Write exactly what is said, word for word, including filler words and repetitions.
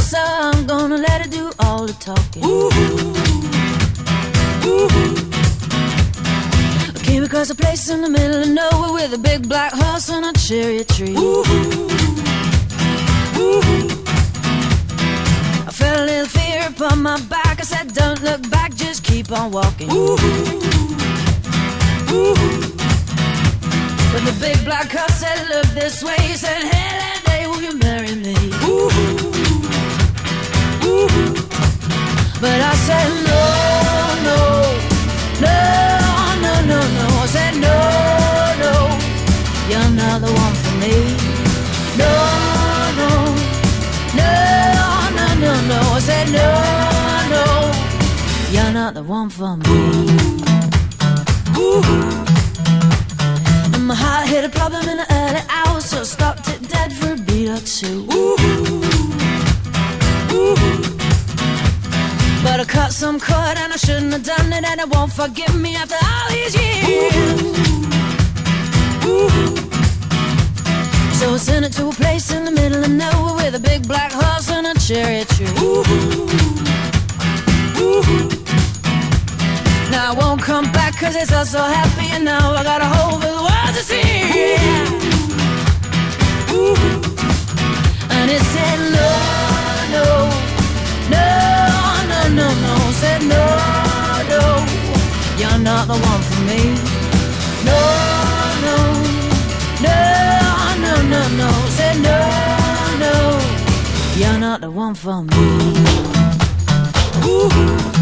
so I'm gonna let her do all the talking. Ooh, ooh. I came across a place in the middle of nowhere with a big black horse and a cherry tree. Ooh, ooh. I felt a little fear upon my back. I said, don't look back, just keep on walking. Ooh, ooh. But the big black horse said, look this way. He said, hey, that day will you marry me? Ooh, ooh. But I said, no, no, no, no, no, no. I said, no, no, you're not the one for me. No, no, no, no, no, no. I said, no, no, you're not the one for me. Ooh. My heart hit a problem in the early hours, so I stopped it dead for a beat or two. Ooh, ooh. But I cut some cord and I shouldn't have done it, and it won't forgive me after all these years. Ooh, ooh. So I sent it to a place in the middle of nowhere with a big black horse and a cherry tree. Ooh, ooh. Now I won't come back cause it's all so happy, and now I got a hole for the world to see. Ooh. And it said no, no, no, no, no, no. Said no, no, you're not the one for me. No, no, no, no, no, no. Said no, no, you're not the one for me. Ooh.